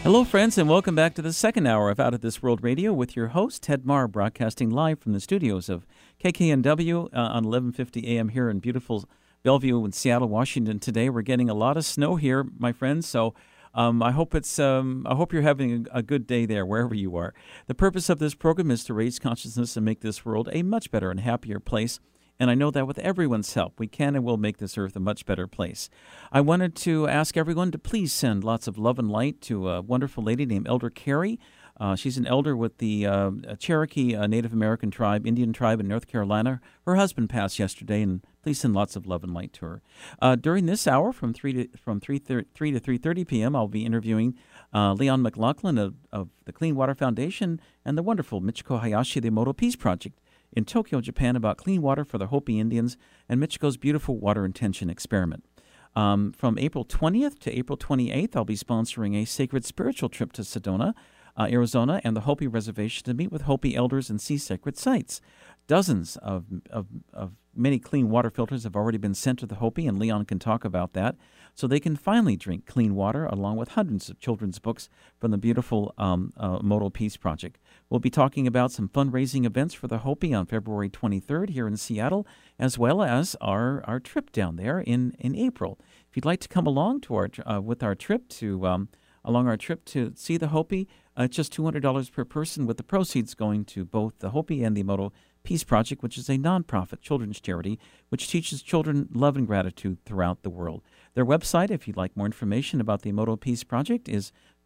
Hello, friends, and welcome back to the second hour of Out of This World Radio with your host, Ted Marr, broadcasting live from the studios of KKNW on 1150 AM here in beautiful Bellevue in Seattle, Washington. Today, we're getting a lot of snow here, my friends, so I hope you're having a good day there, wherever you are. The purpose of this program is to raise consciousness and make this world a much better and happier place. And I know that with everyone's help, we can and will make this earth a much better place. I wanted to ask everyone to please send lots of love and light to a wonderful lady named Elder Carrie. She's an elder with the Cherokee Native American tribe, Indian tribe in North Carolina. Her husband passed yesterday, and please send lots of love and light to her. During this hour, from 3 to 3:30 p.m., I'll be interviewing Leon McLaughlin of the Clean Water Foundation and the wonderful Michiko Hayashi, the Emoto Peace Project in Tokyo, Japan, about clean water for the Hopi Indians and Michiko's beautiful water intention experiment. From April 20th to April 28th, I'll be sponsoring a sacred spiritual trip to Sedona, Arizona, and the Hopi Reservation to meet with Hopi elders and see sacred sites. Dozens of many clean water filters have already been sent to the Hopi, and Leon can talk about that, so they can finally drink clean water, along with hundreds of children's books from the beautiful Emoto Peace Project. We'll be talking about some fundraising events for the Hopi on February 23rd here in Seattle, as well as our trip down there in April. If you'd like to come along to our trip to see the Hopi, it's just $200 per person, with the proceeds going to both the Hopi and the Emoto Peace Project, which is a nonprofit children's charity which teaches children love and gratitude throughout the world. Their website, if you'd like more information about the Emoto Peace Project, is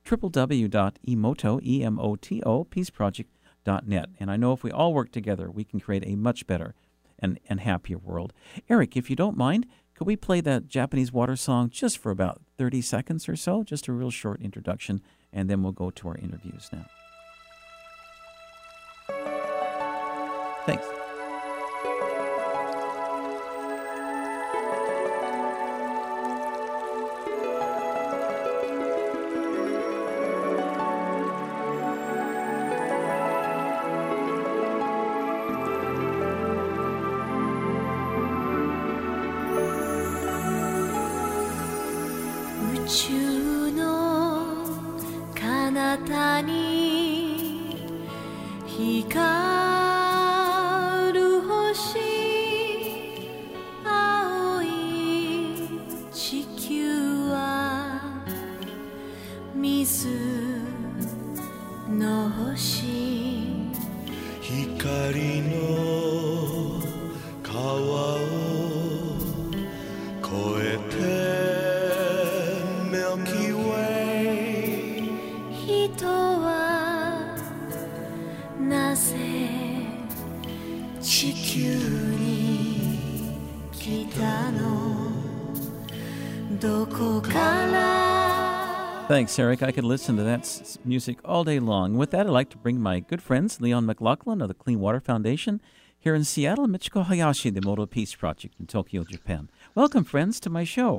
www.emoto, peaceproject.net. And I know if we all work together, we can create a much better and happier world. Eric, if you don't mind, could we play that Japanese water song just for about 30 seconds or so? Just a real short introduction, and then we'll go to our interviews now. Thanks. Thanks, Eric. I could listen to that music all day long. With that, I'd like to bring my good friends, Leon McLaughlin of the Clean Water Foundation here in Seattle, and Michiko Hayashi, the Emoto Peace Project in Tokyo, Japan. Welcome, friends, to my show.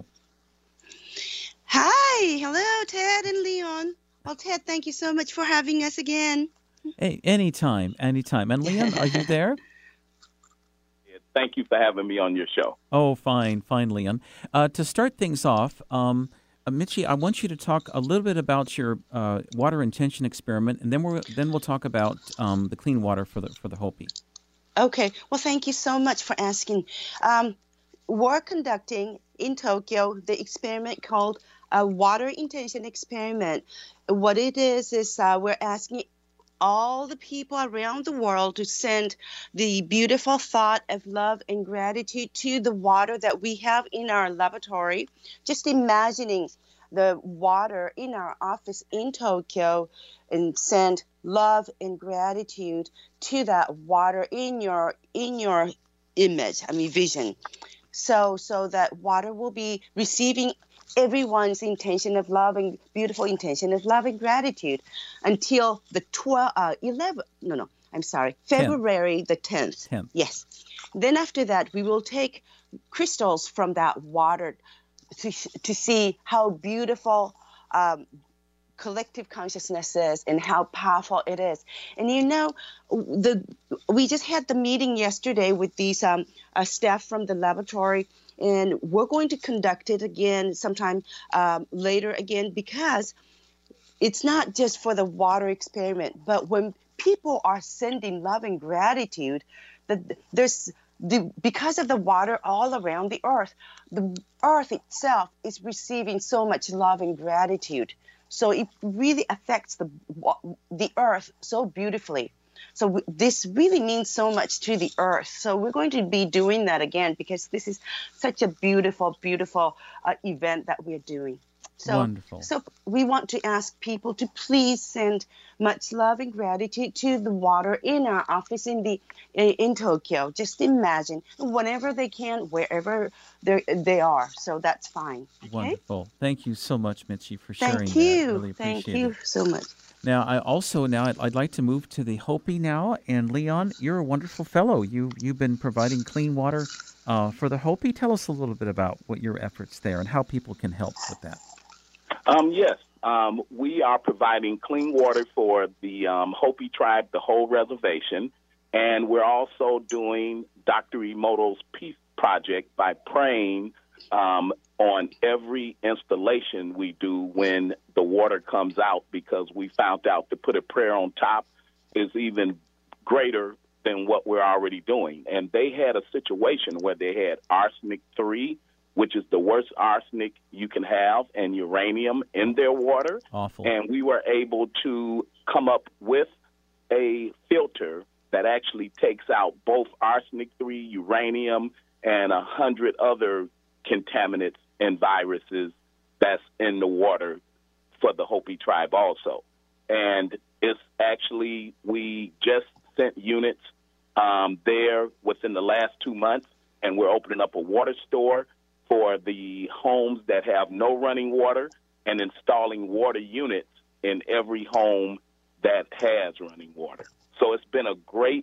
Hi. Hello, Ted and Leon. Well, Ted, thank you so much for having us again. Hey, anytime. And Leon, are you there? Thank you for having me on your show. Oh, fine, Leon. To start things off, Michi, I want you to talk a little bit about your water intention experiment, and then we'll talk about the clean water for the Hopi. Okay. Well, thank you so much for asking. We're conducting in Tokyo the experiment called a water intention experiment. What it is we're asking all the people around the world to send the beautiful thought of love and gratitude to the water that we have in our laboratory. Just imagining the water in our office in Tokyo and send love and gratitude to that water in your image, vision. So that water will be receiving everyone's intention of love and beautiful intention of love and gratitude until the February the 10th. Yes. Then after that, we will take crystals from that water to see how beautiful collective consciousness is and how powerful it is. And we just had the meeting yesterday with these staff from the laboratory, and we're going to conduct it again sometime later again, because it's not just for the water experiment, but when people are sending love and gratitude, because of the water all around the earth itself is receiving so much love and gratitude. So it really affects the earth so beautifully. So this really means so much to the earth. So we're going to be doing that again because this is such a beautiful, beautiful event that we're doing. So, wonderful. So we want to ask people to please send much love and gratitude to the water in our office in Tokyo. Just imagine whenever they can, wherever they are. So that's fine. Okay? Wonderful. Thank you so much, Mitzi, for sharing Thank you. that. Really appreciate Thank you so much. Now, I'd like to move to the Hopi now. And Leon, you're a wonderful fellow. You've been providing clean water for the Hopi. Tell us a little bit about what your efforts there and how people can help with that. Yes, we are providing clean water for the Hopi tribe, the whole reservation, and we're also doing Dr. Emoto's Peace Project by praying on every installation we do when the water comes out, because we found out to put a prayer on top is even greater than what we're already doing. And they had a situation where they had arsenic-3, which is the worst arsenic you can have, and uranium in their water. Awful. And we were able to come up with a filter that actually takes out both arsenic-3, uranium, and 100 other contaminants and viruses that's in the water for the Hopi tribe also. And it's actually, we just sent units there within the last 2 months, and we're opening up a water store for the homes that have no running water and installing water units in every home that has running water. So it's been a great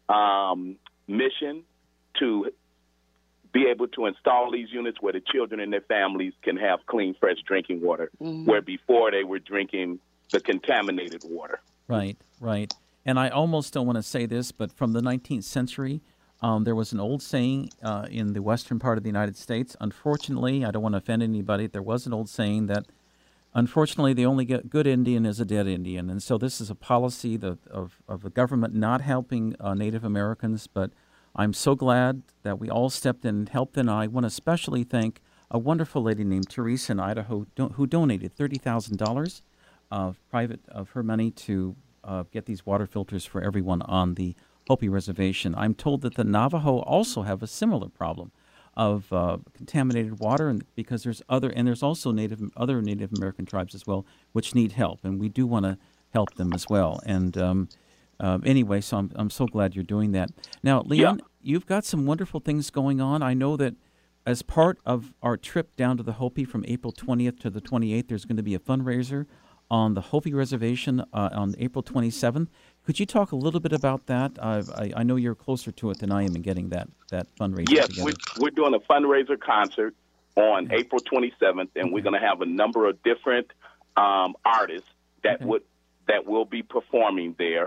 mission to be able to install these units where the children and their families can have clean, fresh drinking water, where before they were drinking the contaminated water. Right, right. And I almost don't want to say this, but from the 19th century, there was an old saying in the western part of the United States. Unfortunately, I don't want to offend anybody, there was an old saying that, unfortunately, the only good Indian is a dead Indian. And so this is a policy of the government not helping Native Americans, but I'm so glad that we all stepped in and helped, and I want to especially thank a wonderful lady named Teresa in Idaho who donated $30,000 of her money to get these water filters for everyone on the Hopi Reservation. I'm told that the Navajo also have a similar problem of contaminated water, and because there's also other Native American tribes as well which need help, and we do want to help them as well. And anyway, so I'm so glad you're doing that. Now, Leon, you've got some wonderful things going on. I know that as part of our trip down to the Hopi from April 20th to the 28th, there's going to be a fundraiser on the Hopi Reservation on April 27th. Could you talk a little bit about that? I know you're closer to it than I am in getting that fundraiser together. Yes, we're doing a fundraiser concert on April 27th, and we're going to have a number of different artists that will be performing there.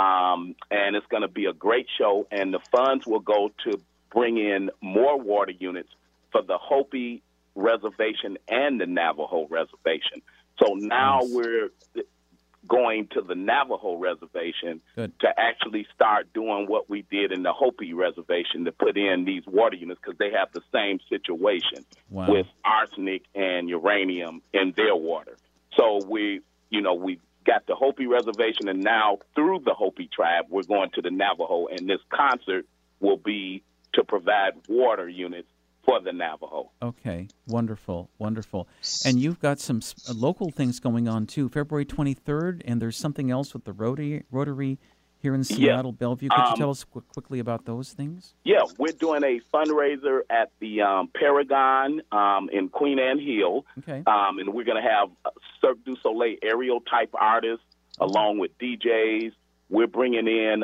And it's going to be a great show, and the funds will go to bring in more water units for the Hopi Reservation and the Navajo Reservation. So now we're going to the Navajo Reservation to actually start doing what we did in the Hopi Reservation to put in these water units, because they have the same situation with arsenic and uranium in their water. So we got the Hopi Reservation, and now through the Hopi tribe, we're going to the Navajo, and this concert will be to provide water units for the Navajo. Okay, wonderful, wonderful. And you've got some local things going on, too. February 23rd, and there's something else with the Rotary here in Seattle, Bellevue. Could you tell us quickly about those things? Yeah, we're doing a fundraiser at the Paragon in Queen Anne Hill. Okay. And we're going to have Cirque du Soleil aerial-type artists along with DJs. We're bringing in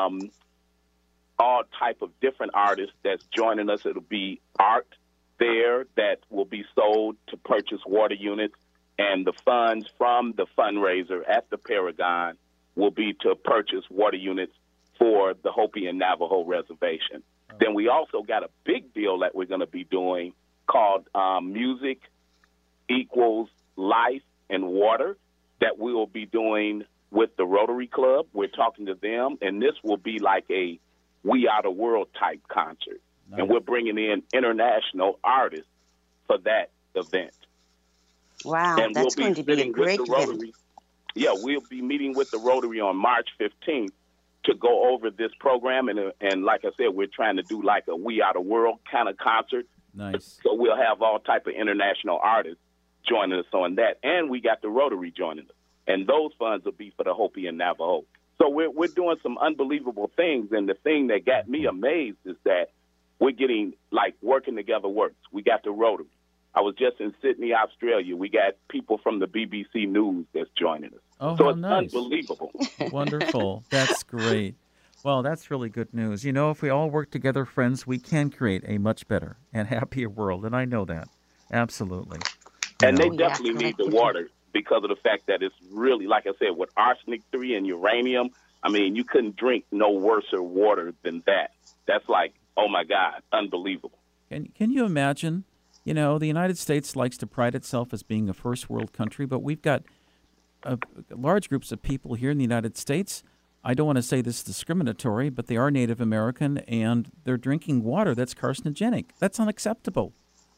all type of different artists that's joining us. It'll be art there that will be sold to purchase water units, and the funds from the fundraiser at the Paragon will be to purchase water units for the Hopi and Navajo Reservation. Then we also got a big deal that we're going to be doing called Music Equals Life and Water. that we will be doing with the Rotary Club. We're talking to them, and this will be like a We Are the World type concert. Nice. And we're bringing in international artists for that event. Wow, and that's going to be a great event. Yeah, we'll be meeting with the Rotary on March 15th to go over this program. And like I said, we're trying to do like a We Are the World kind of concert. Nice. So we'll have all type of international artists joining us on that. And we got the Rotary joining us. And those funds will be for the Hopi and Navajo. So we're doing some unbelievable things. And the thing that got me amazed is that we're getting, like, working together works. We got the Rotary. I was just in Sydney, Australia. We got people from the BBC News that's joining us. Oh, so how it's nice. Unbelievable. Wonderful. That's great. Well, that's really good news. You know, if we all work together, friends, we can create a much better and happier world, and I know that. Absolutely. And they definitely need the water because of the fact that it's really, like I said, with arsenic-3 and uranium, I mean, you couldn't drink no worse water than that. That's like, oh, my God, unbelievable. Can you imagine? You know, the United States likes to pride itself as being a first world country, but we've got large groups of people here in the United States. I don't want to say this is discriminatory, but they are Native American, and they're drinking water that's carcinogenic. That's unacceptable.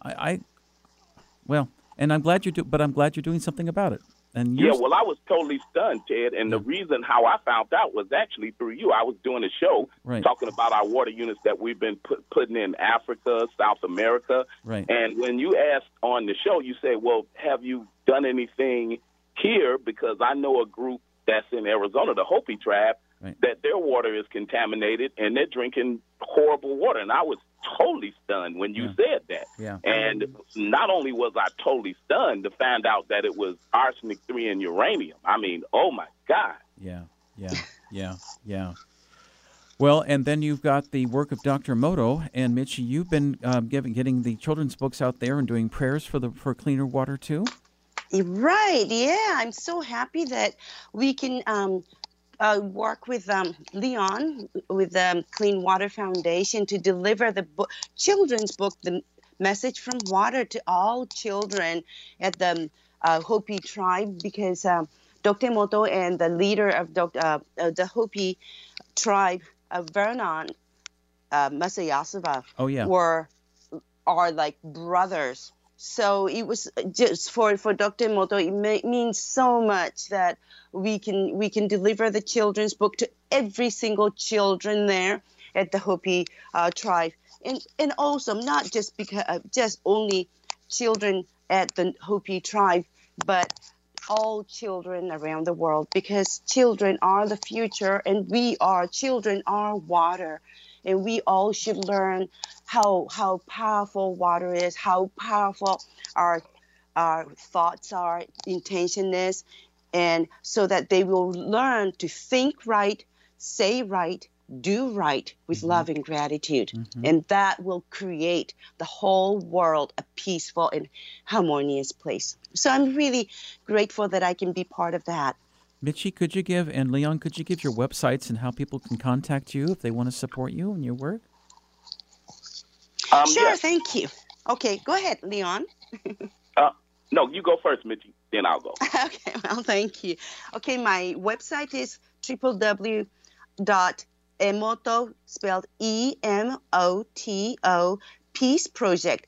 Well, and I'm glad I'm glad you're doing something about it. And yeah, well, I was totally stunned, Ted, and the reason how I found out was actually through you. I was doing a show talking about our water units that we've been putting in Africa, South America, and when you asked on the show, you said, well, have you done anything here? Because I know a group that's in Arizona, the Hopi tribe, that their water is contaminated, and they're drinking horrible water, and I was totally stunned when you said that. Yeah. And not only was I totally stunned to find out that it was arsenic-3 and uranium. I mean, oh, my God. Yeah. Well, and then you've got the work of Dr. Moto. And, Mitchie, you've been getting the children's books out there and doing prayers for cleaner water, too? Right, yeah. I'm so happy that we can work with Leon with the Clean Water Foundation to deliver the children's book, The Message from Water, to all children at the Hopi tribe, because Dr. Moto and the leader of the Hopi tribe, Vernon Masayasava, are like brothers. So it was just for Dr. Moto, it means so much that we can deliver the children's book to every single children there at the Hopi tribe, and also not just just only children at the Hopi tribe, but all children around the world, because children are the future, and children are water. And we all should learn how powerful water is, how powerful our thoughts are, intention is, and so that they will learn to think right, say right, do right with love and gratitude. And that will create the whole world a peaceful and harmonious place. So I'm really grateful that I can be part of that. Mitchie, could you give, and Leon, could you give your websites and how people can contact you if they want to support you and your work? Sure, thank you. Okay, go ahead, Leon. No, you go first, Mitchie, then I'll go. Okay, well, thank you. Okay, my website is www.emoto, spelled EMOTO, Peace Project,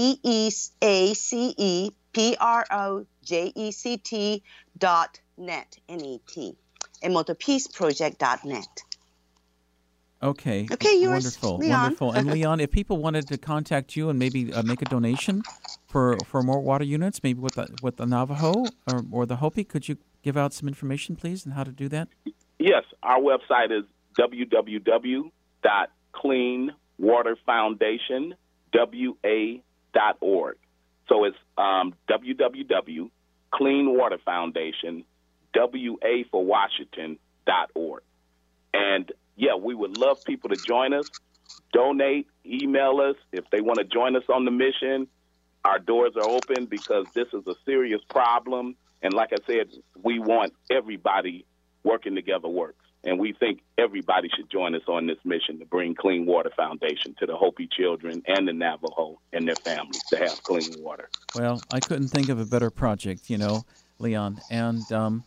PEACEPROJECT.net, N-E-T, emotopeaceproject.net. Okay, yours, wonderful, Leon. Wonderful. And Leon, if people wanted to contact you and maybe make a donation for more water units, maybe with the Navajo or the Hopi, could you give out some information, please, on how to do that? Yes, our website is www.cleanwaterfoundationwa.org. So it's www.cleanwaterfoundationwa for Washington.org. And yeah, we would love people to join us, donate, email us. If they want to join us on the mission, our doors are open, because this is a serious problem. And like I said, we want everybody working together works. And we think everybody should join us on this mission to bring Clean Water Foundation to the Hopi children and the Navajo and their families to have clean water. Well, I couldn't think of a better project, you know. Leon. And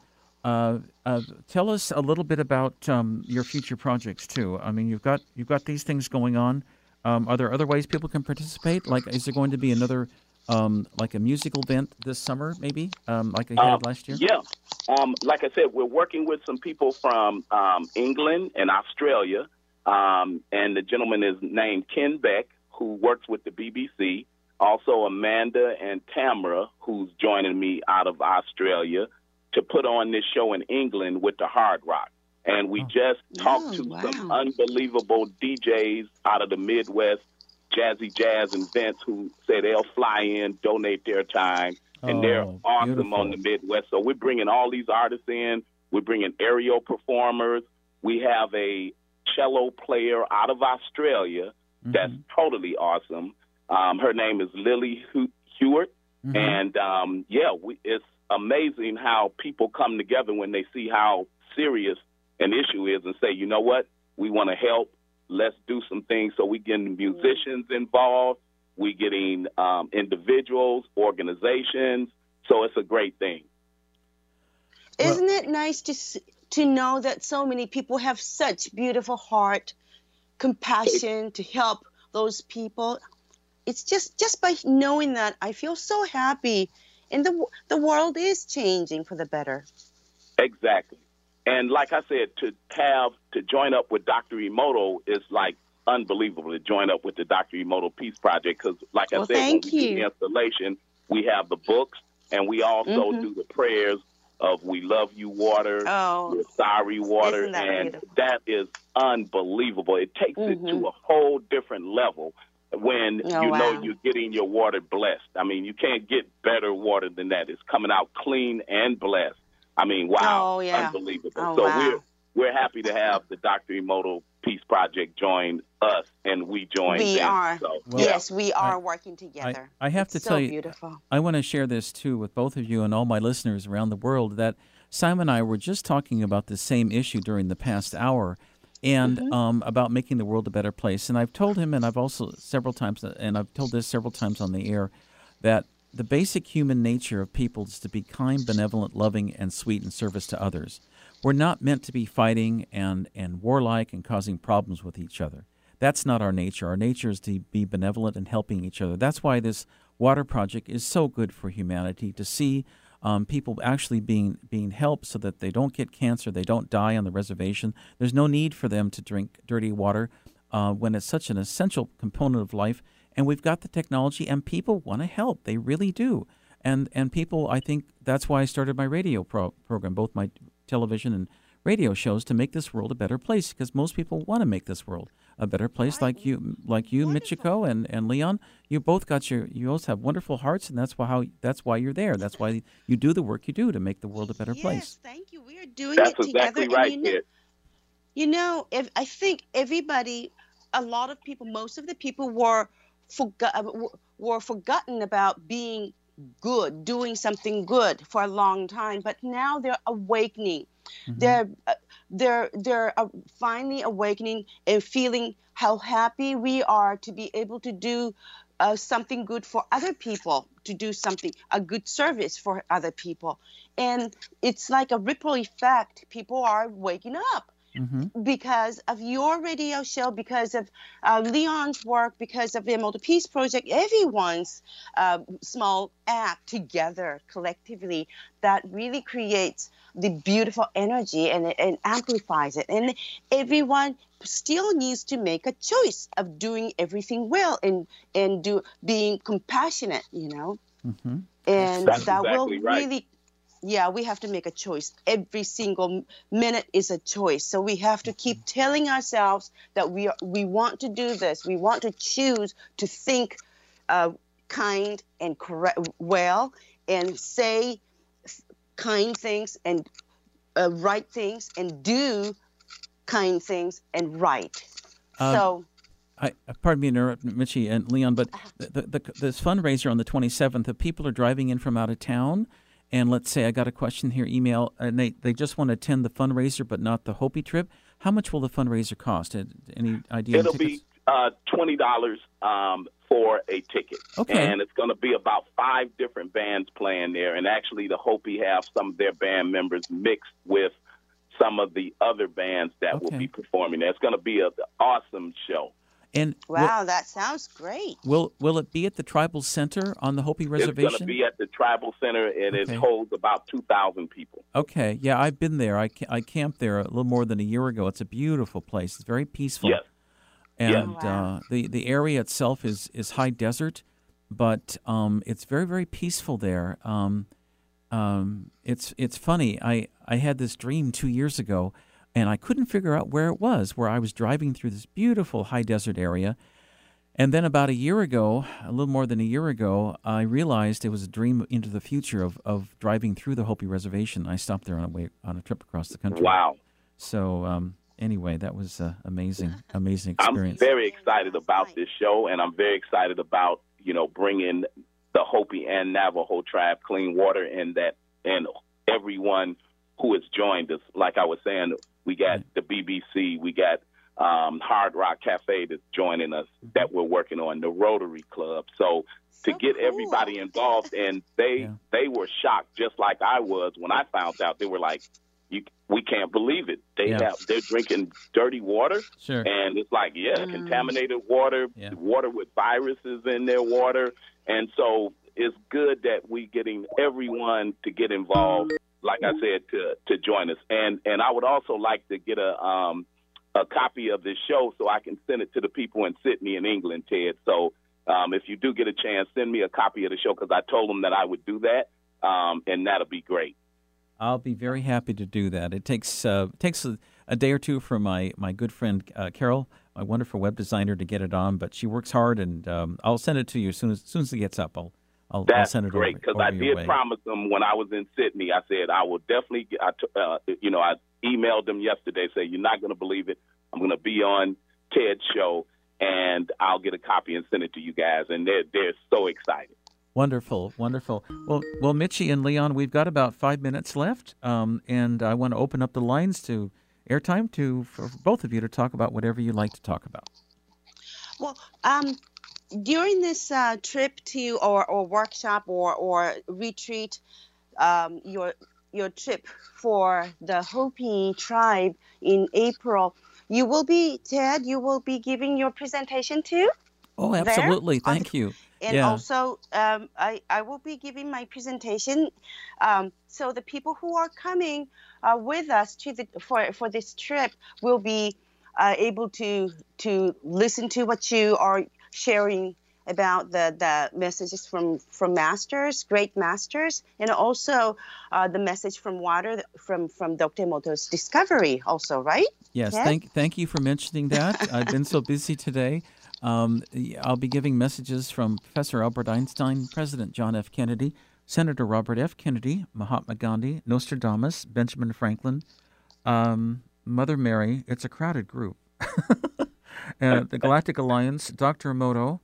tell us a little bit about your future projects too. I mean, you've got these things going on. Are there other ways people can participate? Like, is there going to be another like a musical event this summer, maybe, like I had last year? Yeah. Like I said, we're working with some people from England and Australia, and the gentleman is named Ken Beck, who works with the BBC. Also, Amanda and Tamara, who's joining me out of Australia, to put on this show in England with the Hard Rock. And we just talked to some unbelievable DJs out of the Midwest, Jazzy Jazz and Vince, who say they'll fly in, donate their time, and they're awesome beautiful. On the Midwest. So we're bringing all these artists in. We're bringing aerial performers. We have a cello player out of Australia that's totally awesome. Her name is Lily Hewitt. And, it's amazing how people come together when they see how serious an issue is and say, you know what, we want to help. Let's do some things. So we getting musicians involved. We getting individuals, organizations. So it's a great thing. Isn't it nice to know that so many people have such beautiful heart, compassion to help those people? It's just by knowing that, I feel so happy. And the world is changing for the better. Exactly. And like I said, to join up with Dr. Emoto is like unbelievable, to join up with the Dr. Emoto Peace Project. Because like I said, when we do the installation, we have the books, and we also do the prayers of We Love You Water, We're Sorry Water, and beautiful? That is unbelievable. It takes it to a whole different level when know you're getting your water blessed. I mean, you can't get better water than that. It's coming out clean and blessed. I mean, wow, unbelievable. So we're happy to have the Dr. Emoto Peace Project join us, and we join them. We are. So, yes, we are working together. I have to tell you, beautiful. I want to share this, too, with both of you and all my listeners around the world, that Simon and I were just talking about the same issue during the past hour, and about making the world a better place. And I've told him, and I've also several times, and I've told this several times on the air, that the basic human nature of people is to be kind, benevolent, loving, and sweet in service to others. We're not meant to be fighting and warlike and causing problems with each other. That's not our nature. Our nature is to be benevolent and helping each other. That's why this water project is so good for humanity, to see people actually being helped so that they don't get cancer, they don't die on the reservation. There's no need for them to drink dirty water when it's such an essential component of life. And we've got the technology, and people want to help. They really do. And people, I think that's why I started my radio program, both my television and radio shows, to make this world a better place, because most people want to make this world a better place. Like you, Michiko and Leon, you both have wonderful hearts, and that's why you're there. That's why you do the work you do to make the world a better place. Yes, thank you. We are doing it together. That's exactly right, if I think everybody, a lot of people, most of the people were forgotten about being good, doing something good for a long time, but now they're awakening. They're finally awakening and feeling how happy we are to be able to do something good for other people, to do a good service for other people. And it's like a ripple effect. People are waking up. Because of your radio show, because of Leon's work, because of the Emoto Peace Project, everyone's small act together collectively, that really creates the beautiful energy and amplifies it. And everyone still needs to make a choice of doing everything well and being compassionate, And that's that exactly will right. really. Yeah, we have to make a choice. Every single minute is a choice. So we have to keep telling ourselves that we want to do this. We want to choose to think kind and correct, well, and say kind things and right things, and do kind things and right. Pardon me, Michi and Leon, but this fundraiser on the 27th, if people are driving in from out of town, and let's say I got a question here, email, and they just want to attend the fundraiser but not the Hopi trip, how much will the fundraiser cost? Any idea? It'll be $20 for a ticket. Okay. And it's going to be about 5 different bands playing there. And actually, the Hopi have some of their band members mixed with some of the other bands that will be performing there. It's going to be an awesome show. And wow, that sounds great. Will it be at the Tribal Center on the Hopi Reservation? It's going to be at the Tribal Center, and it holds about 2,000 people. Okay, yeah, I've been there. I camped there a little more than a year ago. It's a beautiful place. It's very peaceful. Yes. And the area itself is high desert, but it's very, very peaceful there. It's funny. I had this dream 2 years ago, and I couldn't figure out where it was, where I was driving through this beautiful high desert area. And then about a year ago, a little more than a year ago, I realized it was a dream into the future of driving through the Hopi Reservation. I stopped there on a trip across the country. Wow. So anyway, that was amazing experience. I'm very excited about this show, and I'm very excited about, bringing the Hopi and Navajo tribe clean water, and everyone who has joined us. Like I was saying, we got the BBC, we got Hard Rock Cafe that's joining us that we're working on, the Rotary Club. So to get everybody involved, and they were shocked just like I was when I found out. They were like, we can't believe it. They're drinking dirty water, and it's like, contaminated water, water with viruses in their water. And so it's good that we getting everyone to get involved, like I said, to join us. And I would also like to get a copy of this show so I can send it to the people in Sydney and England, Ted. So if you do get a chance, send me a copy of the show, because I told them that I would do that, and that'll be great. I'll be very happy to do that. It takes a day or two for my good friend Carol, my wonderful web designer, to get it on, but she works hard, and I'll send it to you as soon as it gets up. I'll send it over. That's great, because I did promise them when I was in Sydney. I said I will definitely. I emailed them yesterday, say you're not going to believe it. I'm going to be on Ted's show, and I'll get a copy and send it to you guys, and they're so excited. Wonderful. Well, Mitchie and Leon, we've got about 5 minutes left, and I want to open up the lines to airtime for both of you to talk about whatever you like to talk about. Well, during this trip to or workshop or retreat, your trip for the Hopi tribe in April, you will be, Ted, giving your presentation too? Oh, absolutely. Thank you. And also, I will be giving my presentation. So the people who are coming with us for this trip will be able to listen to what you are sharing about the messages from masters, great masters, and also the message from water from Dr. Emoto's discovery also, right? Yes, thank you for mentioning that. I've been so busy today. I'll be giving messages from Professor Albert Einstein, President John F. Kennedy, Senator Robert F. Kennedy, Mahatma Gandhi, Nostradamus, Benjamin Franklin, Mother Mary. It's a crowded group. The Galactic Alliance, Dr. Emoto,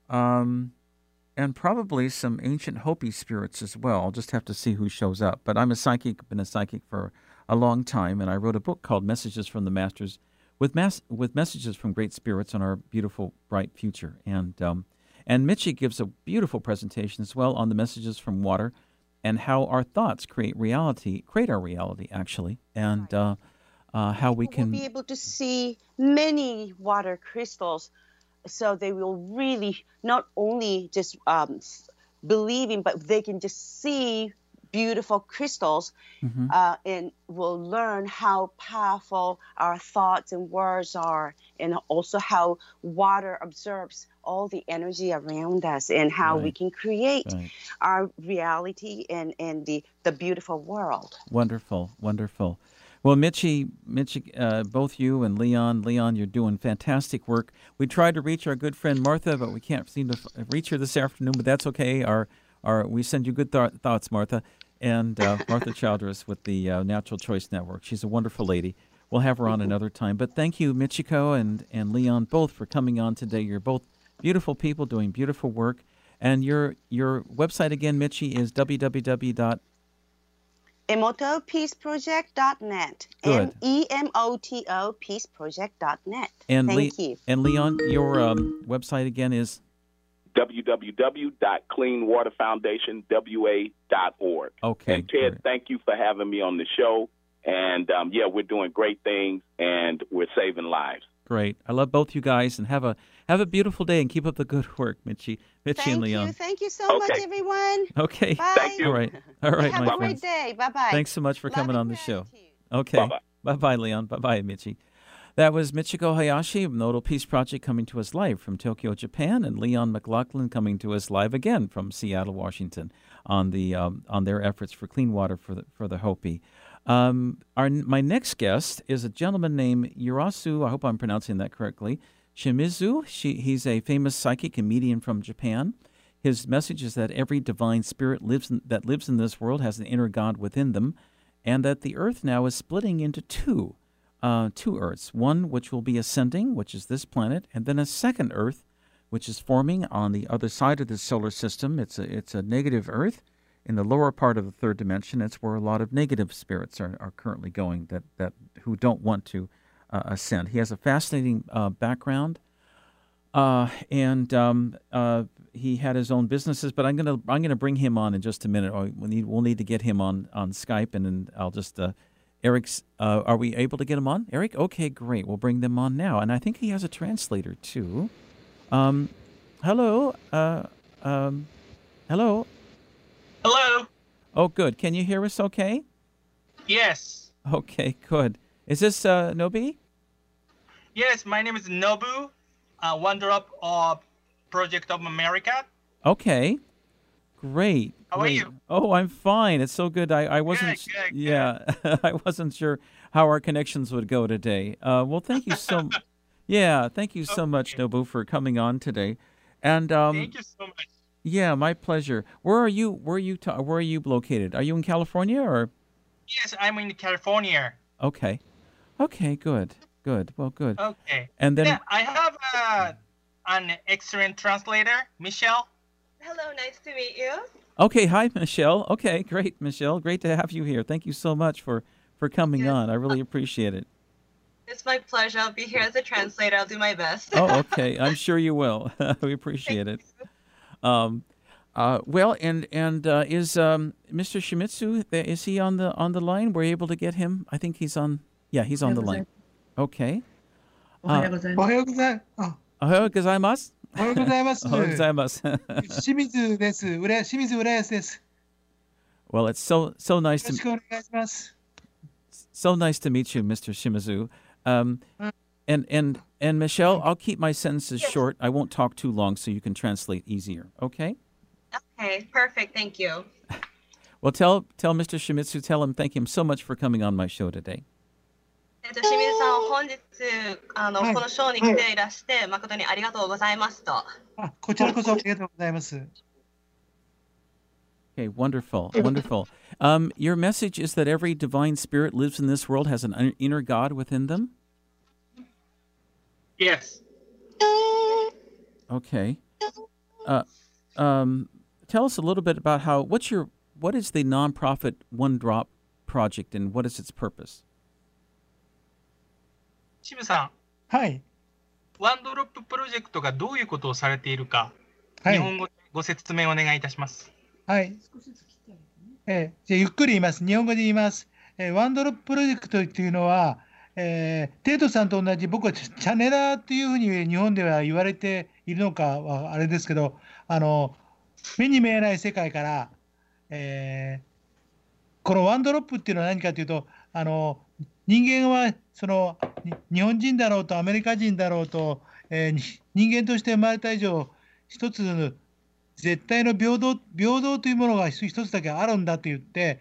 and probably some ancient Hopi spirits as well. I'll just have to see who shows up. But I'm a psychic, been a psychic for a long time, and I wrote a book called Messages from the Masters, with messages from great spirits on our beautiful, bright future. And Mitchie gives a beautiful presentation as well on the messages from water and how our thoughts create our reality, actually, and how we can be able to see many water crystals, so they will really not only just believing, but they can just see beautiful crystals, and will learn how powerful our thoughts and words are, and also how water absorbs all the energy around us, and how we can create our reality and the beautiful world. Wonderful. Well, Mitchie, both you and Leon, you're doing fantastic work. We tried to reach our good friend Martha, but we can't seem to reach her this afternoon, but that's okay. We send you good thoughts, Martha, and Martha Childress with the Natural Choice Network. She's a wonderful lady. We'll have her on another time. But thank you, Michiko and Leon, both for coming on today. You're both beautiful people doing beautiful work. And your website again, Mitchie, is EmotoPeaceProject.net. Good. MEMOTO Peaceproject.net. And Thank you. And Leon, your website again is? www.cleanwaterfoundationwa.org. Okay. And Ted, great. thank you for having me on the show. And we're doing great things, and we're saving lives. Great. I love both you guys, and have a beautiful day, and keep up the good work, Mitchie and Leon. Thank you so much, everyone. Okay. Bye. Thank you. All right, Have my a friends. great day. Bye-bye. Thanks so much for Love coming and on the show. gratitude. Okay. Bye-bye. Bye, Leon. Bye, Michi. That was Michiko Hayashi of Nodal Peace Project coming to us live from Tokyo, Japan, and Leon McLaughlin coming to us live again from Seattle, Washington, on the on their efforts for clean water for the Hopi. My next guest is a gentleman named Yurasu. I hope I'm pronouncing that correctly. Shimizu. He's a famous psychic and medium from Japan. His message is that every divine spirit lives in this world has an inner God within them, and that the earth now is splitting into two Earths. One which will be ascending, which is this planet, and then a second Earth, which is forming on the other side of the solar system. It's a negative Earth in the lower part of the third dimension. It's where a lot of negative spirits are currently going that who don't want to ascend. He has a fascinating background. And he had his own businesses, but I'm gonna bring him on in just a minute. We'll need to get him on Skype, and then I'll just Eric's. Are we able to get him on, Eric? Okay, great. We'll bring them on now, and I think he has a translator too. Hello. Hello. Hello. Oh, good. Can you hear us? Okay. Yes. Okay, good. Is this Nobi? Yes, my name is Nobu. One Drop of Project of America. Okay, great. How are you? Oh, I'm fine. It's so good. I wasn't. Good. Yeah, I wasn't sure how our connections would go today. Well, thank you so. Yeah, thank you so much, Nobu, for coming on today. And Thank you so much. yeah, my pleasure. Where are you? Where are you located? Are you in California or? Yes, I'm in California. Okay. Okay. Good. Well, good. Okay. And then. Yeah, I have an excellent translator, Michelle. Hello, nice to meet you. Okay, hi, Michelle. Okay, great, Michelle. Great to have you here. Thank you so much for coming on. I really appreciate it. It's my pleasure. I'll be here as a translator. I'll do my best. Oh, okay. I'm sure you will. We appreciate it. Well, and is Mr. Shimizu, is he on the line? We're able to get him? I think he's on. Yeah, he's on the line. Okay. おはようございます。おはようございます。 おはようございます。 おはようございます。 おはようございます。 清水です。清水浦安です。 Well, it's so nice よろし to くお願いします。 so nice to meet you, Mr. Shimizu. And Michelle, I'll keep my sentences short. I won't talk too long so you can translate easier. Okay? Okay, perfect. Thank you. Well, tell Mr. Shimizu, thank him so much for coming on my show today. 清水さん、本日このショーに来ていらして誠にありがとうございますと。 こちらこそありがとうございます。 Okay, wonderful. Your message is that every divine spirit lives in this world has an inner God within them? Yes. Okay. Tell us a little bit about what is the nonprofit One Drop project and what is its purpose? シムさはい。 ん、ワンドロッププロジェクトがどういうことをされているか、 はい。 日本語でご説明お願いいたします。 はい。じゃあゆっくり言います。日本語で言います。ワンドロッププロジェクトっていうのは、テイトさんと同じ僕はチャネラーっていうふうに日本では言われているのかはあれですけど、目に見えない世界から、このワンドロップっていうのは何かというと、人間は日本人だろうとアメリカ人だろうと、人間として生まれた以上一つ絶対の平等というものが一つだけあるんだと言って、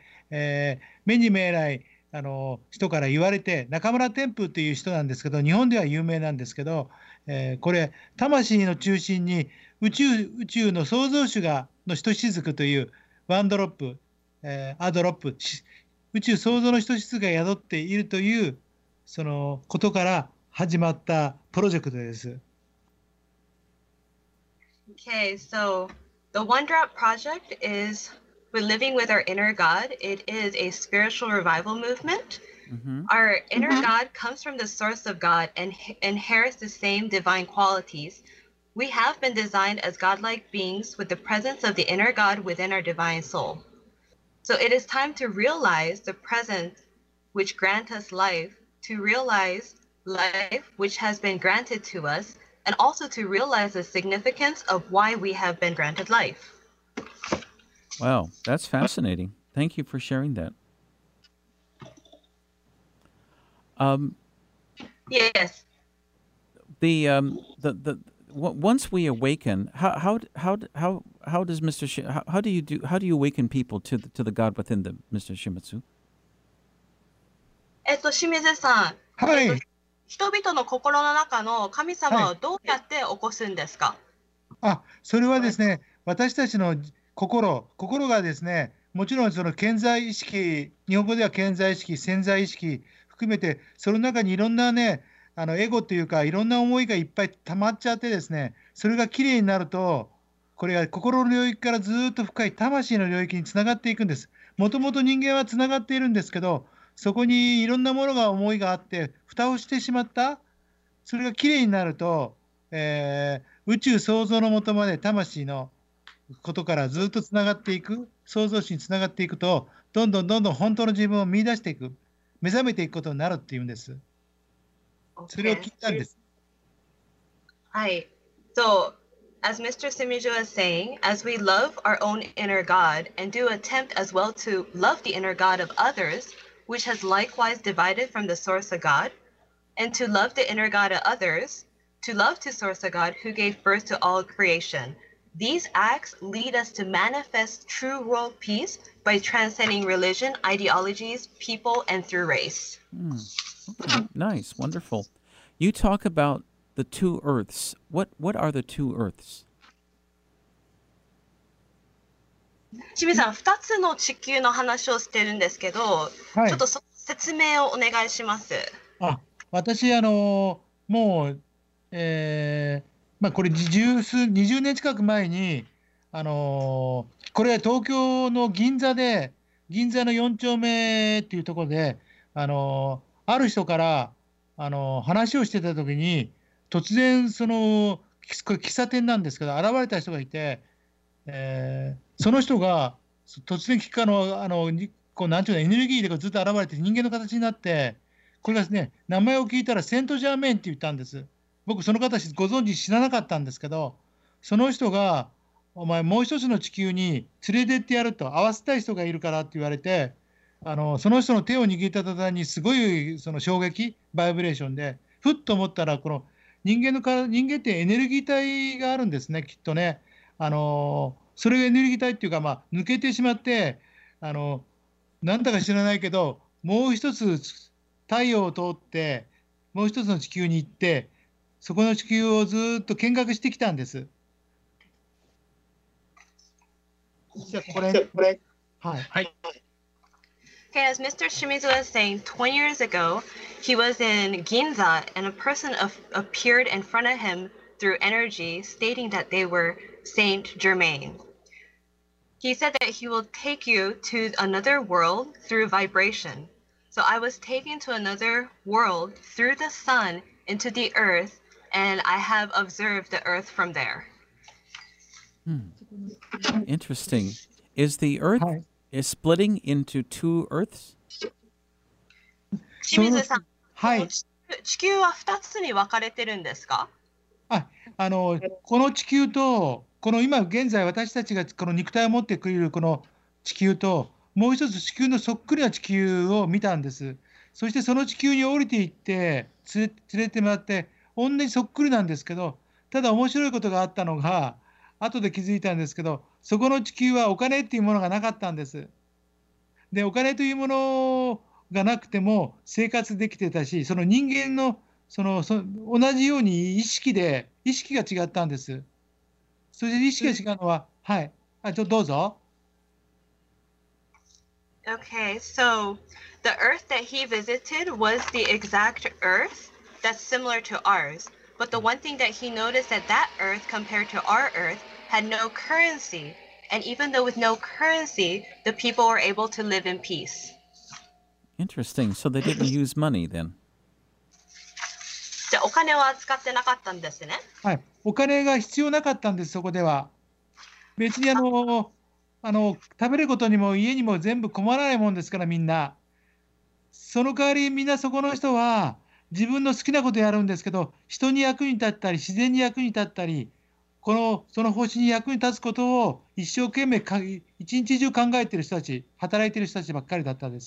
目に見えない人から言われて、中村天風という人なんですけど、日本では有名なんですけど、これ魂の中心に宇宙の創造主のひとしずくというワンドロップ、アドロップ、宇宙創造のひとしずくが宿っているというそのことから始まったプロジェクトです。 Okay, so the One Drop Project is we're living with our inner God. It is a spiritual revival movement. Mm-hmm. Our inner God comes from the source of God and inherits the same divine qualities. We have been designed as godlike beings with the presence of the inner God within our divine soul. So it is time to realize the presence which grants us life, to realize life which has been granted to us, and also to realize the significance of why we have been granted life. Wow, that's fascinating. Thank you for sharing that. Yes. Once we awaken, how does how do you awaken people to the God within them, Mr. Shimatsu? 清水さん、 はい。 人々の心の中の神様をどうやって起こすんですか？ それはですね、私たちの心がですね、もちろんその顕在意識、日本語では顕在意識、潜在意識含めて、その中にいろんなね、エゴというか、いろんな思いがいっぱい溜まっちゃってですね、それがきれいになると、これが心の領域からずっと深い魂の領域につながっていくんです。もともと人間はつながっているんですけど、そこにいろんなものが思いがあって、蓋をしてしまった、それがきれいになると、宇宙創造のもとまで魂のことからずっとつながっていく、創造主につながっていくと、どんどん本当の自分を見出していく、目覚めていくことになるっていうんです。それを聞いたんです。 はい。So, as Mr. Shimizu is saying, as we love our own inner God and do attempt as well to love the inner God of others, which has likewise divided from the source of God, and to love the inner God of others, to love to source of God who gave birth to all creation. These acts lead us to manifest true world peace by transcending religion, ideologies, people, and through race. Okay. Nice, wonderful. You talk about the two earths. What are the two earths? 清水さん、2つの地球の話をしてるんですけど、 はい、 ちょっと説明をお願いします。 私、もう、これ20年近く前に、これは東京の銀座の4丁目っていうところで、ある人から話をしてた時に、突然これ喫茶店なんですけど、現れた人がいて、その人が突然こうなんていうの、エネルギーがずっと現れて人間の形になって、これがですね、名前を聞いたらセント・ジャーメインって言ったんです。僕その方ご存知知らなかったんですけど、その人がお前もう一つの地球に連れてってやると、会わせたい人がいるからって言われて、その人の手を握った途端にすごいその衝撃バイブレーションで、ふっと思ったら、この人間ってエネルギー体があるんですね、きっとね。それがエネルギー体っていうか、抜けてしまって、なんだか知らないけど、もう一つ太陽を通ってもう一つの地球に行って、そこの地球をずっと見学してきたんです。じゃあこれはい。 Okay, as Mr. Shimizu was saying, 20 years ago, he was in Ginza and a person appeared in front of him through energy, stating that they were Saint Germain. He said that he will take you to another world through vibration. So I was taken to another world through the sun into the earth, and I have observed the earth from there. Interesting. Is the earth is splitting into two earths? 清水さん、地球は2つに分かれてるんですか？ この地球と、この今現在私たちがこの肉体を持ってくれるこの地球と、もう一つ地球のそっくりな地球を見たんです。そしてその地球に降りていって連れてもらって、同じそっくりなんですけど、ただ面白いことがあったのが、後で気づいたんですけど、そこの地球はお金っていうものがなかったんです。で、お金というものがなくても生活できてたし、その人間の同じように意識が違ったんです。そして意識が違うのは、どうぞ。 Okay, so the Earth that he visited was the exact Earth that's similar to ours. But the one thing that he noticed that Earth compared to our Earth had no currency. And even though with no currency, the people were able to live in peace. Interesting. So they didn't use money then? じゃあお金金は使ってなかったんですね。 はい、お金が必要なかったんです、そこでは。別に食べることにも家にも全部困らないもんですから、みんな。その代わりみんなそこの人は自分の好きなことやるんですけど、人に役に立ったり、自然に役に立ったり、その星に役に立つことを一生懸命一日中考えている人たち、働いている人たちばっかりだったんです。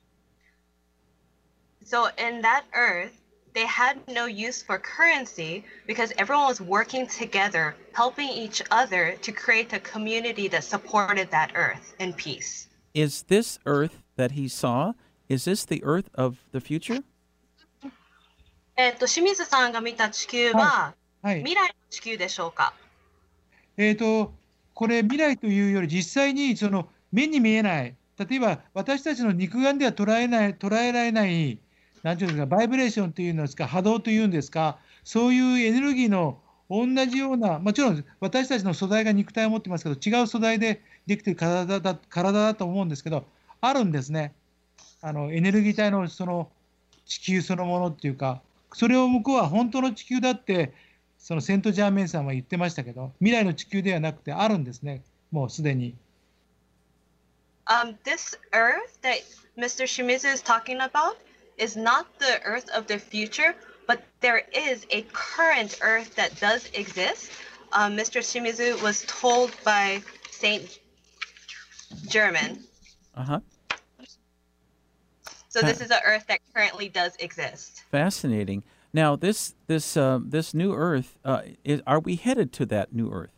So in that earth, they had no use for currency because everyone was working together, helping each other to create a community that supported that earth in peace. Is this earth that he saw, is this the earth of the future? 清水さんが見た地球は、 はい、 未来の地球でしょうか？ これ未来というより実際にその目に見えない、例えば私たちの肉眼では捉えられない、なんていうんですか、バイブレーションというんですか、波動というんですか、そういうエネルギーの同じような、もちろん私たちの素材が肉体を持ってますけど、違う素材でできている体だと思うんですけど、あるんですね。エネルギー体のその地球そのものっていうか、それを向こうは本当の地球だって、そのセント・ジャーメンさんは言ってましたけど、未来の地球ではなくてあるんですね、もうすでに。 This earth that Mr. Shimizu is talking about is not the earth of the future, but there is a current earth that does exist. Mr. Shimizu was told by Saint German. Uh-huh. So this is an earth that currently does exist. Fascinating. Now, this new Earth, are we headed to that new Earth?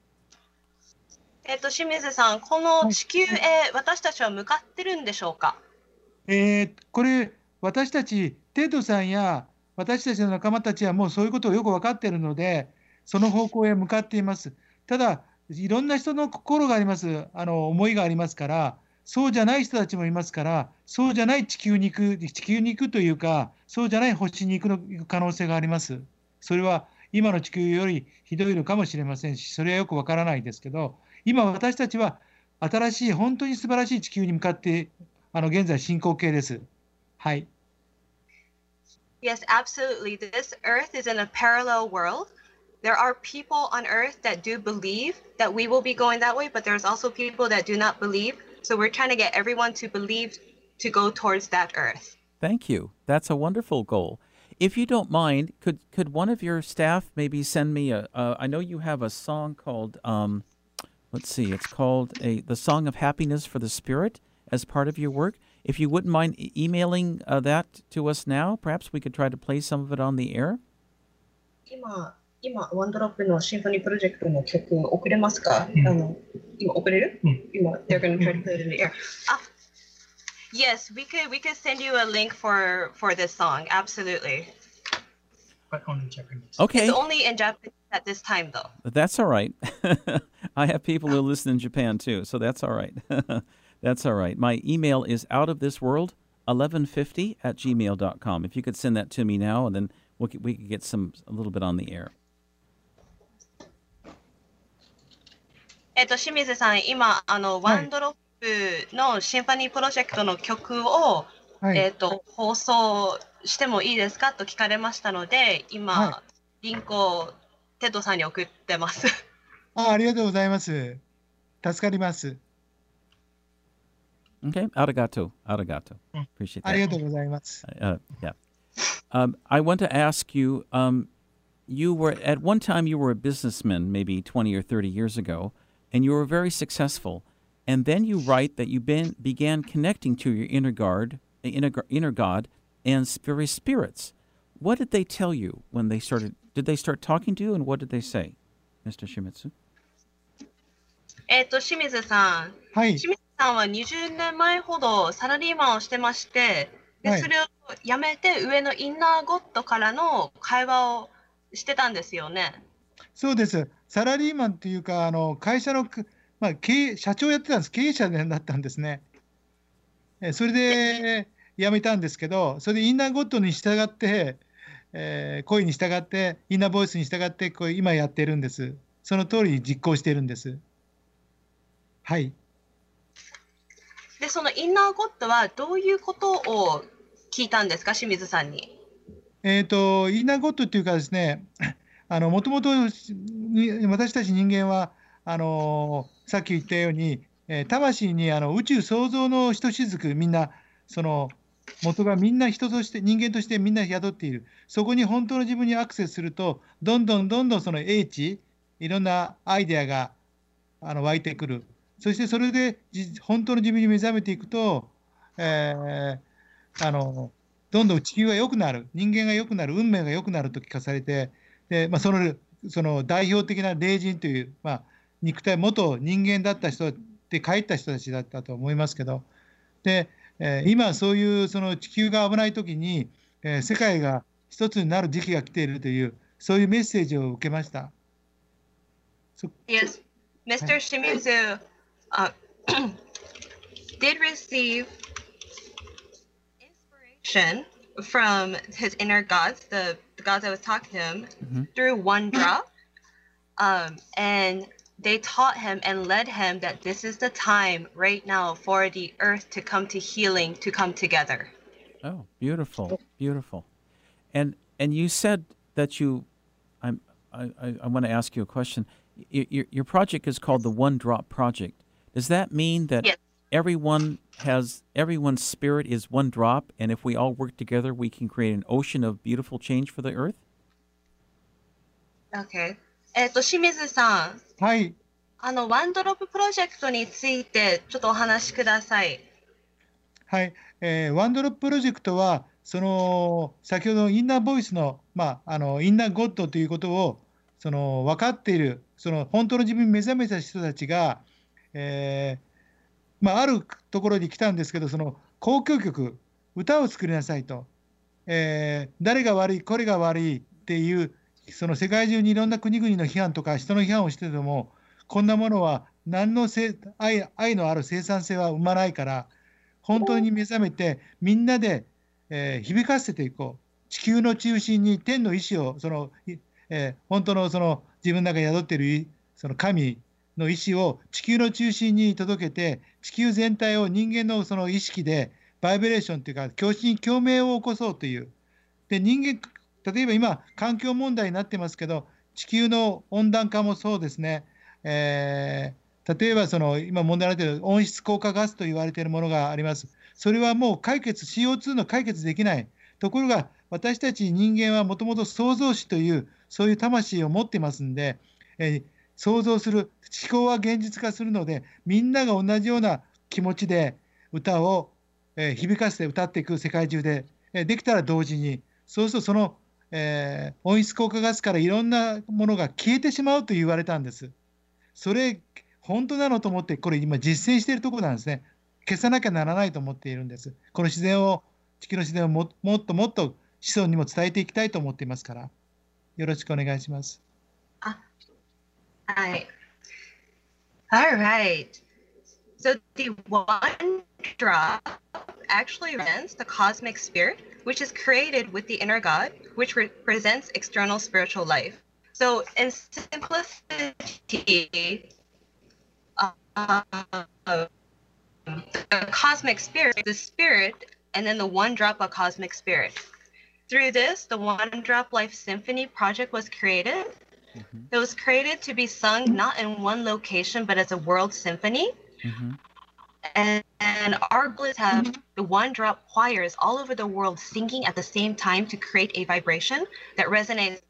清水さん、この地球へ私たちは向かってるんでしょうか？ これ、私たち、テッドさんや私たちの仲間たちはもうそういうことをよく分かっているので、その方向へ向かっています。ただ、いろんな人の心があります、思いがありますから、そうじゃない人たちもいますから、そうじゃない地球に行くというか、そうじゃない星に行く可能性があります。それは今の地球よりひどいのかもしれませんし、それはよくわからないですけど、今私たちは新しい本当に素晴らしい地球に向かって現在進行形です。はい。 Yes, absolutely. This earth is in a parallel world. There are people on earth that do believe that we will be going that way, but there's also people that do not believe. So we're trying to get everyone to believe to go towards that earth. Thank you. That's a wonderful goal. If you don't mind, could one of your staff maybe send me I know you have a song called, let's see, it's called The Song of Happiness for the Spirit as part of your work. If you wouldn't mind emailing that to us now, perhaps we could try to play some of it on the air. 今ワンドロップのシンフォニープロジェクトの曲送れますか？今送れる？今 they're going to try to put it in the air. Yes, we could send you a link for this song. Absolutely. But only Japanese. Okay. It's only in Japanese at this time, though. That's all right. I have people who listen in Japan too, so that's all right. That's all right. My email is outofthisworld1150@gmail.com. If you could send that to me now, and then we could get a little bit on the air. 清水さん、今ワンドロップのシンフォニープロジェクトの曲を、放送してもいいですかと聞かれましたので、今、リンクをテッドさんに送ってます。 ありがとうございます。助かります。 Okay, arigato. Appreciate that. ありがとうございます。 Yeah. I want to ask you, you were, at one time you were a businessman, maybe 20 or 30 years ago, and you were very successful. And then you write that you began connecting to your inner God and various spirits. What did they tell you when they started? Did they start talking to you, and what did they say, Mr. Shimizu? 清水さん、清水さんは20年前ほどサラリーマンをしてまして、でそれをやめて上のインナーゴッドからの会話をしてたんですよね。 そうです。サラリーマンというか会社の、社長やってたんです。経営者だったんですね。それで辞めたんですけど、それでインナーゴッドに従って、声に従って、インナーボイスに従って今やってるんです。その通り実行してるんです。はい。 で、そのインナーゴッドはどういうことを聞いたんですか、清水さんに。 インナーゴッドっていうかですね、もともと私たち人間は、さっき言ったように、魂に宇宙創造のひとしずく、みんな、その元がみんな人として、人間としてみんな宿っている。そこに本当の自分にアクセスすると、どんどんその英知、いろんなアイデアが湧いてくる。そしてそれで本当の自分に目覚めていくと、どんどん地球が良くなる、人間が良くなる、運命が良くなると聞かされて、でその代表的な霊人という、肉体、元人間だった人で帰った人たちだったと思いますけど、で今、そういうその地球が危ないときに、世界が一つになる時期が来ているという、そういうメッセージを受けました。 Yes, Mr. Shimizu did receive inspiration from his inner gods, the gods I was talking to him, through one drop. And they taught him and led him that this is the time right now for the earth to come to healing, to come together. Oh, beautiful, beautiful. And you said that I want to ask you a question. Your project is called the One Drop Project. Does that mean that yes. everyone's spirit is one drop, and if we all work together, we can create an ocean of beautiful change for the earth? Okay. 清水さん。 はい。 ワンドロッププロジェクトについてちょっとお話しください。 はい。ワンドロッププロジェクトは、先ほどのインナーボイスの、インナーゴッドということを、分かっている、本当の自分に目覚めた人たちが、あるところに来たんですけど、交響曲、歌を作りなさいと。誰が悪い、これが悪いっていう、世界中にいろんな国々の批判とか人の批判をしてても、こんなものは何の愛のある生産性は生まないから、本当に目覚めてみんなで、響かせていこう。地球の中心に天の意志を、本当の自分の中に宿っている神の意志を地球の中心に届けて、地球全体を人間の意識でバイブレーションというか共振共鳴を起こそうという。で、例えば今環境問題になってますけど、地球の温暖化もそうですね。例えば今問題になっている温室効果ガスと言われているものがあります。それはもうCO2 の解決できない。ところが私たち人間はもともと創造主というそういう魂を持ってますんで、想像する思考は現実化するので、みんなが同じような気持ちで歌を、響かせて歌っていく世界中で、できたら同時に、そうすると温室効果ガスからいろんなものが消えてしまうと言われたんです。それ本当なのと思って、これ今実践しているところなんですね。消さなきゃならないと思っているんです。この地球の自然をもっともっと子孫にも伝えていきたいと思っていますから、よろしくお願いします。 はい。All right. So the one drop actually represents the cosmic spirit, which is created with the inner God, which represents external spiritual life. So in simplicity, the cosmic spirit, the spirit, and then the one drop of cosmic spirit. Through this, the One Drop Life Symphony project was created. It was created to be sung not in one location, but as a world symphony. And our goal is to have the one drop choirs all over the world singing at the same time to create a vibration that resonates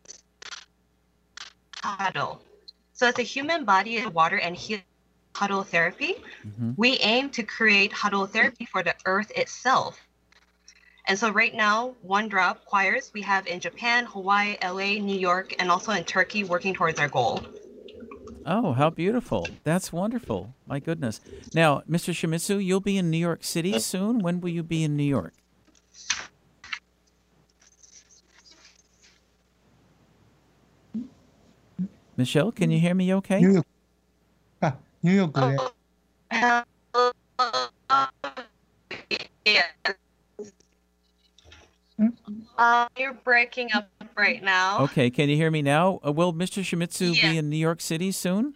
huddle. So as the human body is water and healing huddle therapy, we aim to create huddle therapy for the earth itself. And so right now, One Drop choirs we have in Japan, Hawaii, LA, New York, and also in Turkey working towards our goal. Oh, how beautiful. That's wonderful. My goodness. Now, Mr. Shimizu, you'll be in New York City soon. When will you be in New York? Michelle, can you hear me okay? New York. You're breaking up right now. Okay, can you hear me now? Will Mr. Shimizu be in New York City soon?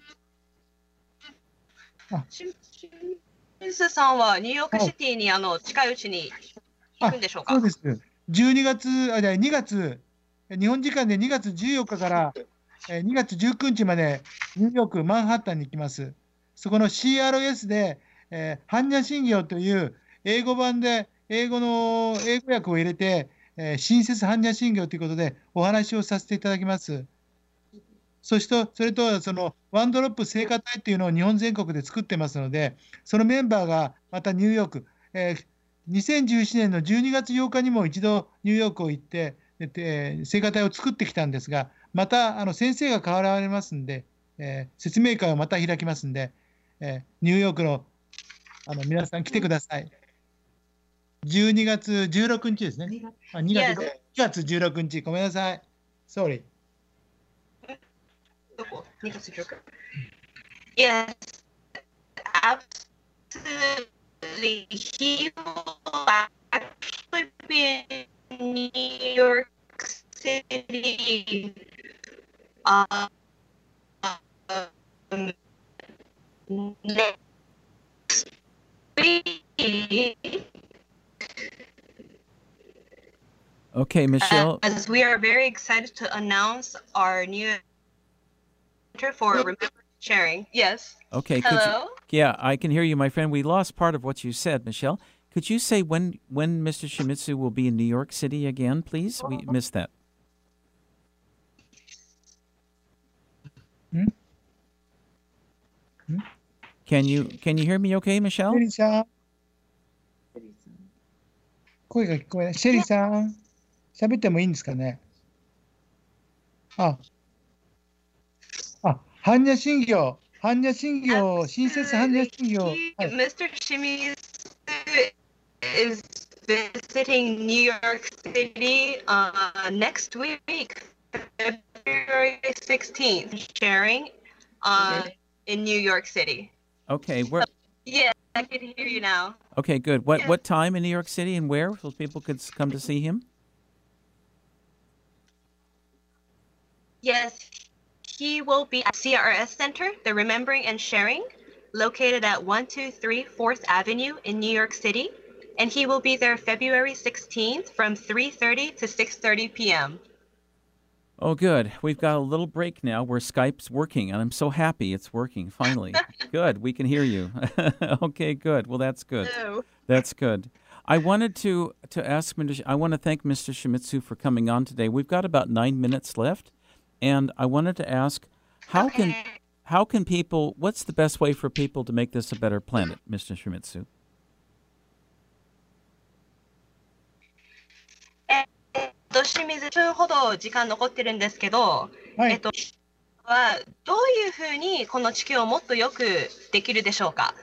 清水さんはニューヨークシティに近いうちに行くんでしょうか？ そうです。 12月、2月、日本時間で2月14日から2月19日までニューヨーク、マンハッタンに行きます。そこの CRS で、般若心経という英語版で英語訳を入れて、親切般若心経ということでお話をさせていただきます。それとそのワンドロップ聖歌隊というのを日本全国で作ってますので、そのメンバーがまたニューヨーク、2017年の12月8日にも一度ニューヨークを行って、聖歌隊を作ってきたんですが、また先生が変わられますんで、説明会をまた開きますんで、ニューヨークの皆さん来てください。12月16日ですね。2月16日、ごめんなさい。Sorry. Yes, absolutely. He will actually be in New York City next week. Okay, Michelle. As we are very excited to announce our new for Remember Sharing. Yes. Okay. Hello? Yeah, I can hear you, my friend. We lost part of what you said, Michelle. Could you say when Mr. Shimizu will be in New York City again, please? We missed that. Can you hear me okay, Michelle? シェリーさん、声が聞こえない。シェリーさん、喋ってもいいんですかね。般若心経、親切般若心経。 Mr. Shimizu is visiting New York City next week, February 16th, sharing in New York City. Okay, Yeah, I can hear you now. Okay, good. What time in New York City and where so people could come to see him? Yes, he will be at CRS Center, the Remembering and Sharing, located at 123 4th Avenue in New York City, and he will be there February 16th from 3:30 to 6:30 p.m. Oh, good. We've got a little break now where Skype's working, and I'm so happy it's working finally. Good. We can hear you. Okay, good. Well, that's good. Hello. That's good. I wanted to ask, I want to thank Mr. Shimizu for coming on today. We've got about 9 minutes left, and I wanted to ask, how can people, what's the best way for people to make this a better planet, Mr. Shimizu? 清水分ほど時間残ってるんですけど、 はい。 はどういうふうにこの地球をもっとよくできるでしょうか。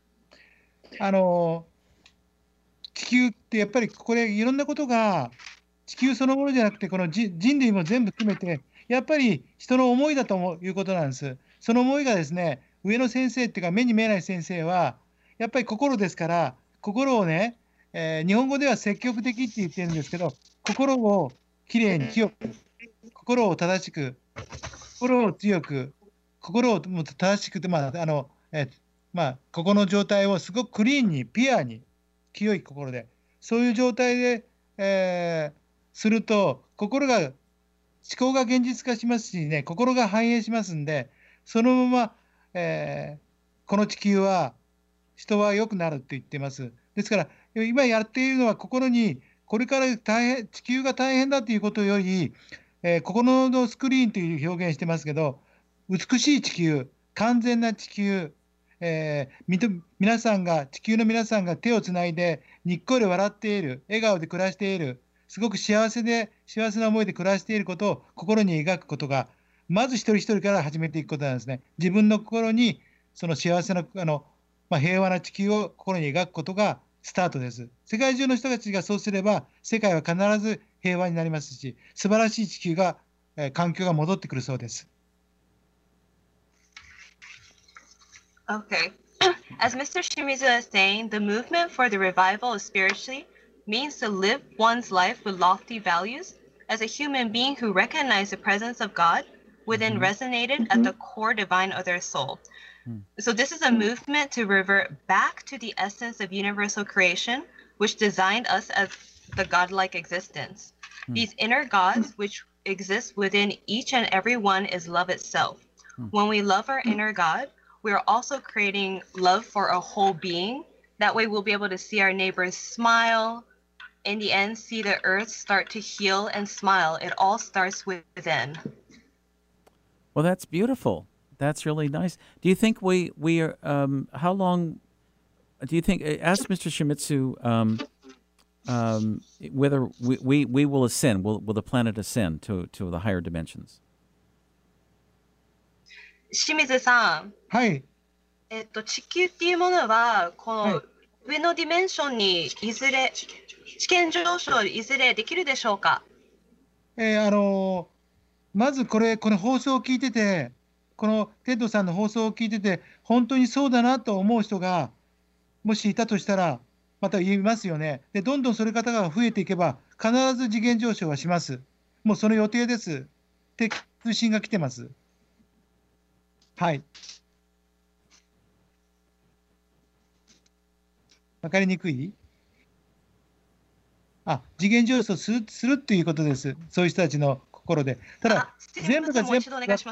地球ってやっぱりこれいろんなことが地球そのものじゃなくてこの人類も全部含めてやっぱり人の思いだということなんです。その思いがですね、上の先生っていうか目に見えない先生はやっぱり心ですから、心をね、日本語では積極的って言ってるんですけど、心をきれいに清く、心を正しく、心を強く、心を正しくて、ここの状態をすごくクリーンに、ピュアに、清い心で、そういう状態で、すると、思考が現実化しますしね、心が反映しますんで、そのまま、この地球は、人は良くなるって言ってます。ですから、今やっているのは心に、これから地球が大変だということより、心のスクリーンという表現してますけど、美しい地球、完全な地球、地球の皆さんが手をつないで、にっこり笑っている、笑顔で暮らしている、すごく幸せな思いで暮らしていることを心に描くことが、まず一人一人から始めていくことなんですね。自分の心に、その幸せな、平和な地球を心に描くことがスタートです。世界中の人たちがそうすれば、世界は必ず平和になりますし、素晴らしい地球が、環境が戻ってくるそうです。 Okay. As Mr. Shimizu is saying, the movement for the revival of spirituality means to live one's life with lofty values as a human being who recognized the presence of God within resonated at the core divine of their soul. So this is a movement to revert back to the essence of universal creation, which designed us as the godlike existence. These inner gods, which exist within each and every one, is love itself. When we love our inner God, we are also creating love for a whole being. That way we'll be able to see our neighbors smile. In the end, see the earth start to heal and smile. It all starts within. Well, that's beautiful. That's really nice. Do you think we are, how long, do you think, ask Mr. Shimizu, whether we will ascend, will the planet ascend to the higher dimensions? 清水さん、 はい。 地球っていうものは、この上のディメンションにいずれ、地権上昇いずれできるでしょうか？ まずこの放送を聞いてて、このテッドさんの放送を聞いてて、本当にそうだなと思う人が、もしいたとしたら、また言いますよね。で、どんどんそれ方が増えていけば、必ず次元上昇はします。もうその予定です。って通信が来てます。はい。わかりにくい？次元上昇するっていうことです。そういう人たちの心で。ただ、全部が全部、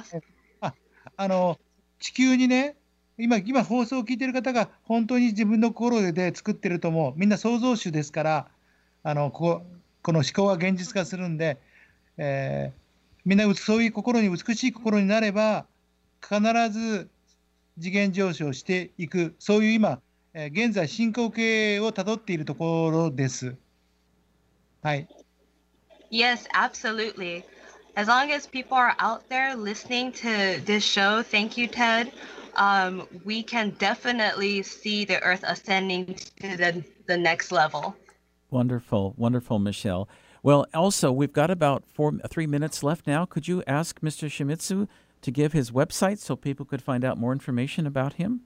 地球にね、今放送を聞いてる方が本当に自分の心で作ってると思う。みんな創造主ですから、この思考は現実化するんで、みんなそういう心に、美しい心になれば、必ず次元上昇していく。そういう今、現在進行形をたどっているところです。はい。 Yes, absolutely. As long as people are out there listening to this show, thank you, Ted. We can definitely see the Earth ascending to the next level. Wonderful, wonderful, Michelle. Well, also, we've got about 3 minutes left now. Could you ask Mr. Shimizu to give his website so people could find out more information about him?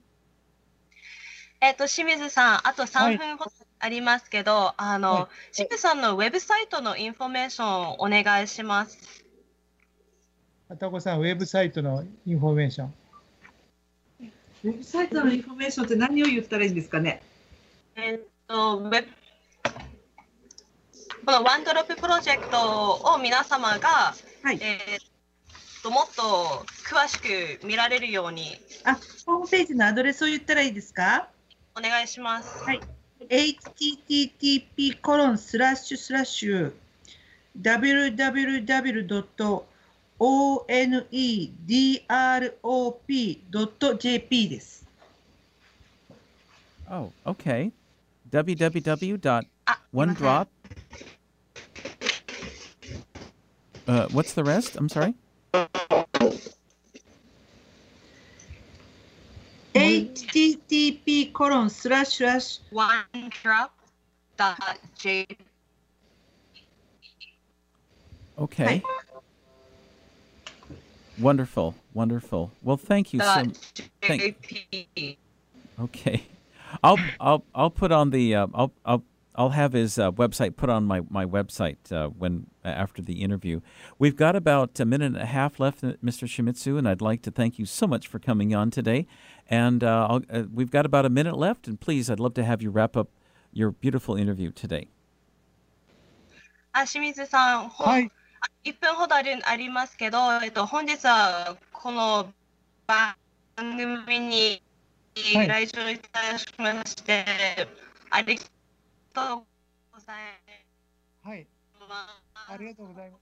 清水さん、あと3分ほどありますけど、清水さんのウェブサイトのインフォメーションをお願いします。 あたこさん、ウェブサイトのインフォメーション。 ウェブサイトのインフォメーションって何を言ったらいいんですかね？ このワンドロッププロジェクトを皆様が、 はい、 もっと詳しく見られるように。 ホームページのアドレスを言ったらいいですか？ お願いします。 はい。http://www.onedrop.jp です。 Oh, okay. www.onedrop. What's the rest? I'm sorry. http://onedrop.jp. Okay. Wonderful, wonderful. Well, thank you so much. Okay. I'll put on the I'll have his website put on my website after the interview. We've got about a minute and a half left, Mr. Shimizu, and I'd like to thank you so much for coming on today. And we've got about a minute left, and please, I'd love to have you wrap up your beautiful interview today. 清水さん、はい、1分ほどありますけど、本日はこの番組に来場いたしまして、ありがとうございます。 はい、ありがとうございます。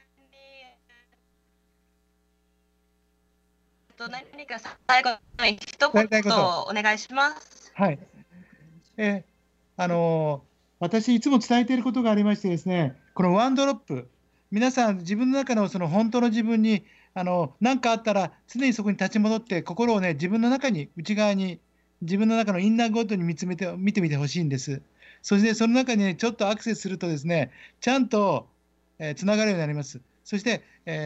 何か最後に一言お願いします。 はい。私いつも伝えていることがありましてですね、このワンドロップ、皆さん自分の中のその本当の自分に何かあったら常にそこに立ち戻って心をね、自分の中に内側に自分の中のインナーゴッドに見てみてほしいんです。そしてその中に、ね、ちょっとアクセスするとですね、ちゃんとつながるようになります。そして、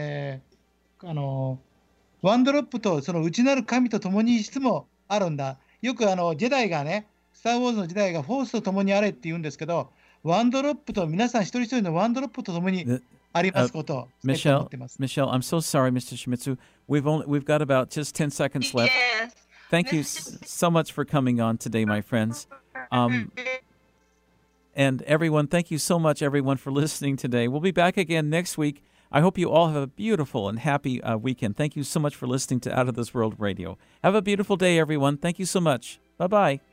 ワンドロップとその内なる神と共にいつもあるんだ。よくジェダイがね、スター・ウォーズの時代がフォースと共にあれって言うんですけど、ワンドロップと皆さん一人一人のワンドロップと共にありますことを思ってます。 Michelle, I'm so sorry, Mr. Shimizu. We've got about just 10 seconds left. Yes. Thank you so much for coming on today, my friends. And everyone, thank you so much, everyone, for listening today. We'll be back again next week. I hope you all have a beautiful and happy weekend. Thank you so much for listening to Out of This World Radio. Have a beautiful day, everyone. Thank you so much. Bye-bye.